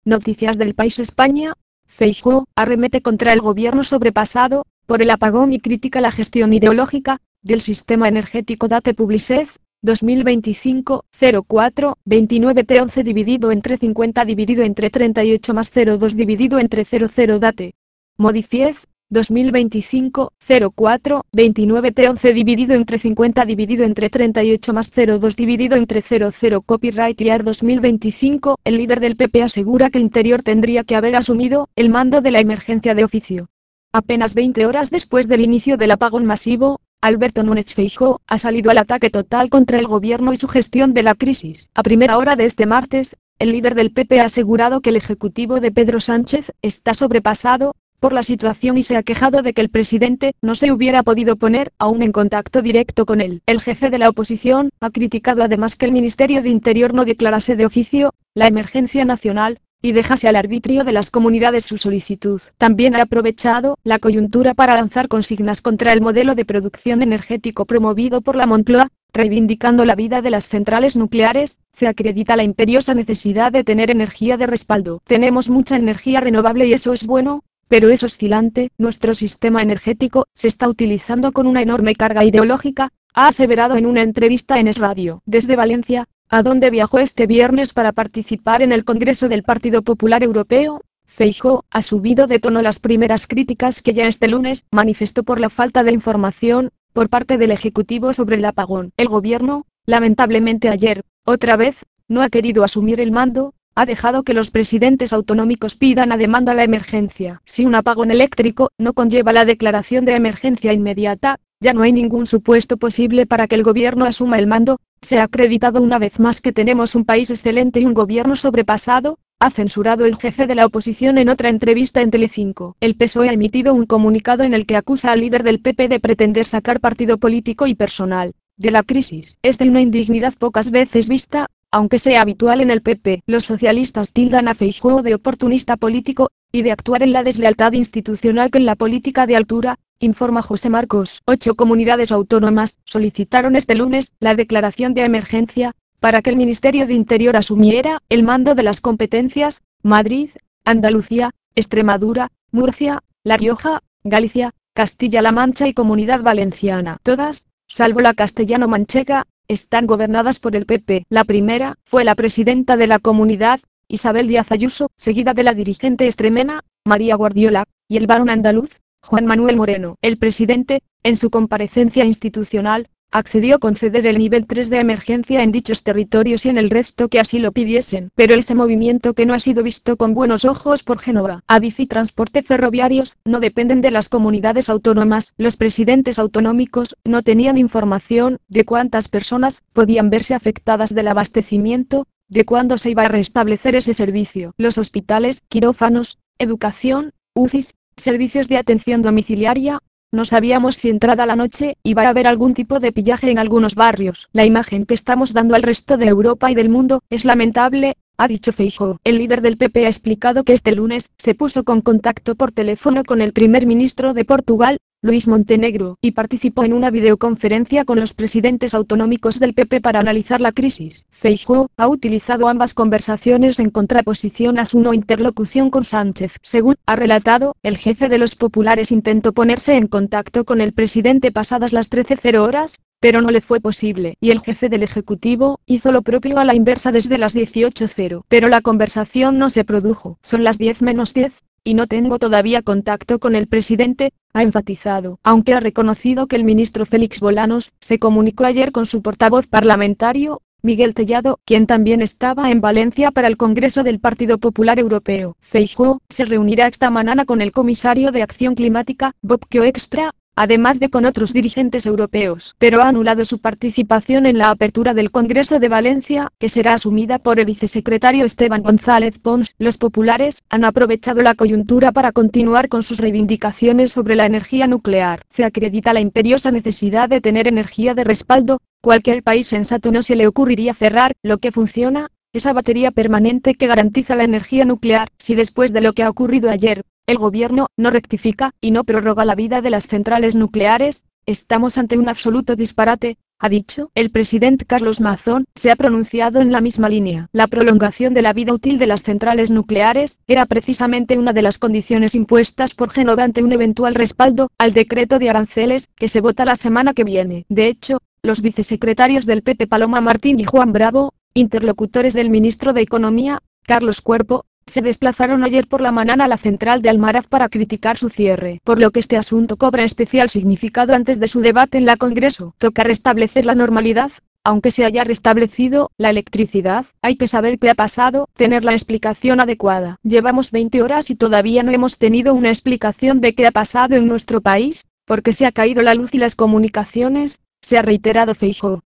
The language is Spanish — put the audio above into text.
Noticias del País España. Feijóo arremete contra el gobierno sobrepasado por el apagón y critica la gestión ideológica del sistema energético. Date Publicez, 2025, 04, 29 T11 dividido entre 50 dividido entre 38 más 02 dividido entre 00 Date. Modifiez, 2025, 04, 29 T11 dividido entre 50 dividido entre 38 más 02 dividido entre 00 Copyright Year 2025. El líder del PP asegura que Interior tendría que haber asumido el mando de la emergencia de oficio. Apenas 20 horas después del inicio del apagón masivo, Alberto Núñez Feijóo ha salido al ataque total contra el gobierno y su gestión de la crisis. A primera hora de este martes, el líder del PP ha asegurado que el ejecutivo de Pedro Sánchez está sobrepasado por la situación y se ha quejado de que el presidente no se hubiera podido poner aún en contacto directo con él. El jefe de la oposición ha criticado además que el Ministerio de Interior no declarase de oficio la emergencia nacional y dejase al arbitrio de las comunidades su solicitud. También ha aprovechado la coyuntura para lanzar consignas contra el modelo de producción energético promovido por la Moncloa, reivindicando la vida de las centrales nucleares. Se acredita la imperiosa necesidad de tener energía de respaldo. Tenemos mucha energía renovable y eso es bueno, pero es oscilante. Nuestro sistema energético se está utilizando con una enorme carga ideológica, ha aseverado en una entrevista en Es Radio. Desde Valencia, a donde viajó este viernes para participar en el Congreso del Partido Popular Europeo, Feijóo ha subido de tono las primeras críticas que ya este lunes manifestó por la falta de información por parte del Ejecutivo sobre el apagón. El gobierno, lamentablemente ayer, otra vez, no ha querido asumir el mando, ha dejado que los presidentes autonómicos pidan a demanda la emergencia. Si un apagón eléctrico no conlleva la declaración de emergencia inmediata, ya no hay ningún supuesto posible para que el gobierno asuma el mando. Se ha acreditado una vez más que tenemos un país excelente y un gobierno sobrepasado, ha censurado el jefe de la oposición en otra entrevista en Telecinco. El PSOE ha emitido un comunicado en el que acusa al líder del PP de pretender sacar partido político y personal de la crisis. Es de una indignidad pocas veces vista, aunque sea habitual en el PP. Los socialistas tildan a Feijóo de oportunista político y de actuar en la deslealtad institucional que en la política de altura, informa José Marcos. 8 comunidades autónomas solicitaron este lunes la declaración de emergencia para que el Ministerio de Interior asumiera el mando de las competencias: Madrid, Andalucía, Extremadura, Murcia, La Rioja, Galicia, Castilla-La Mancha y Comunidad Valenciana. Todas, salvo la castellano-manchega, están gobernadas por el PP. La primera fue la presidenta de la comunidad, Isabel Díaz Ayuso, seguida de la dirigente extremena, María Guardiola, y el varón andaluz, Juan Manuel Moreno. El presidente, en su comparecencia institucional, accedió a conceder el nivel 3 de emergencia en dichos territorios y en el resto que así lo pidiesen. Pero ese movimiento que no ha sido visto con buenos ojos por Génova, Adif y Transporte Ferroviarios, no dependen de las comunidades autónomas. Los presidentes autonómicos no tenían información de cuántas personas podían verse afectadas del abastecimiento, de cuándo se iba a restablecer ese servicio. Los hospitales, quirófanos, educación, UCIs, servicios de atención domiciliaria. No sabíamos si entrada la noche iba a haber algún tipo de pillaje en algunos barrios. La imagen que estamos dando al resto de Europa y del mundo es lamentable, ha dicho Feijóo. El líder del PP ha explicado que este lunes se puso con contacto por teléfono con el primer ministro de Portugal, Luís Montenegro, y participó en una videoconferencia con los presidentes autonómicos del PP para analizar la crisis. Feijóo ha utilizado ambas conversaciones en contraposición a su no interlocución con Sánchez. Según ha relatado, el jefe de los populares intentó ponerse en contacto con el presidente pasadas las 13:00 horas, pero no le fue posible, y el jefe del Ejecutivo hizo lo propio a la inversa desde las 18:00. Pero la conversación no se produjo. Son las 10 menos 10. Y no tengo todavía contacto con el presidente, ha enfatizado, aunque ha reconocido que el ministro Félix Bolanos se comunicó ayer con su portavoz parlamentario, Miguel Tellado, quien también estaba en Valencia para el Congreso del Partido Popular Europeo. Feijóo se reunirá esta mañana con el comisario de Acción Climática, Bob Koextra, además de con otros dirigentes europeos, pero ha anulado su participación en la apertura del Congreso de Valencia, que será asumida por el vicesecretario Esteban González Pons. Los populares han aprovechado la coyuntura para continuar con sus reivindicaciones sobre la energía nuclear. Se acredita la imperiosa necesidad de tener energía de respaldo. Cualquier país sensato no se le ocurriría cerrar lo que funciona, esa batería permanente que garantiza la energía nuclear. Si después de lo que ha ocurrido ayer, el gobierno no rectifica y no prorroga la vida de las centrales nucleares, estamos ante un absoluto disparate, ha dicho. El presidente Carlos Mazón se ha pronunciado en la misma línea. La prolongación de la vida útil de las centrales nucleares era precisamente una de las condiciones impuestas por Génova ante un eventual respaldo al decreto de aranceles que se vota la semana que viene. De hecho, los vicesecretarios del PP Paloma Martín y Juan Bravo, interlocutores del ministro de Economía, Carlos Cuerpo, se desplazaron ayer por la mañana a la central de Almaraz para criticar su cierre, por lo que este asunto cobra especial significado antes de su debate en la Congreso. Toca restablecer la normalidad, aunque se haya restablecido la electricidad, hay que saber qué ha pasado, tener la explicación adecuada. Llevamos 20 horas y todavía no hemos tenido una explicación de qué ha pasado en nuestro país, porque se ha caído la luz y las comunicaciones, se ha reiterado Feijóo.